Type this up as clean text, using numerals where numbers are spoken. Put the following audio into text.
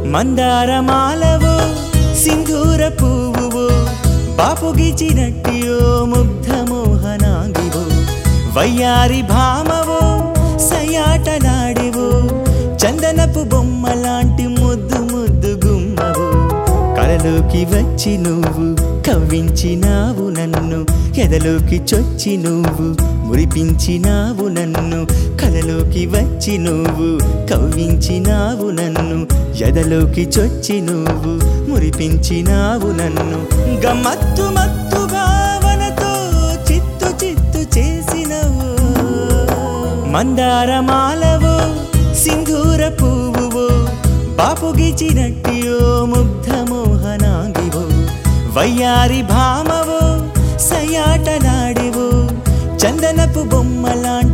మందారమాలవో సింధూర పువ్వువో బాపుగిచినట్టియో ముగ్ధ మోహనాంగివో వయ్యారి భామవో సయాటలాడివో చందనపు బొమ్మలాంటి ముద్దు ముద్దు గుమ్మవో కలలోకి వచ్చి నువ్వు కవ్వించినావు నన్ను ఎదలోకి చొచ్చి నువ్వు మురిపించినావు నన్ను కలలోకి వచ్చి నువ్వు కవ్వించినావు నన్ను ఎదలోకి చొచ్చి నువ్వు మురిపించినావు నన్ను గమ్మత్తు మత్తు భావనతో చిత్తు చిత్తు చేసినవు మందారమాలవో సింధూర పువ్వువో బాపుగిచినట్టియో ముగ్ధ మోహనాంగివో వయ్యారి భామవో సయాటలాడివో చందనపు బొమ్మలాంటి